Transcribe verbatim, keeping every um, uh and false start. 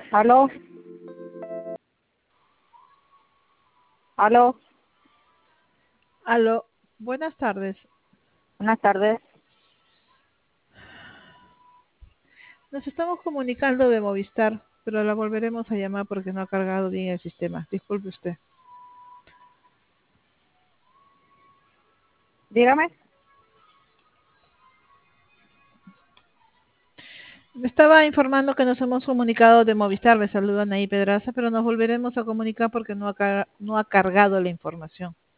¿Aló? ¿Aló? Aló, buenas tardes. Buenas tardes. Nos estamos comunicando de Movistar, pero la volveremos a llamar porque no ha cargado bien el sistema. Disculpe usted. Dígame. Me estaba informando que nos hemos comunicado de Movistar. Le saludan ahí Pedraza, pero nos volveremos a comunicar porque no ha, car- no ha cargado la información.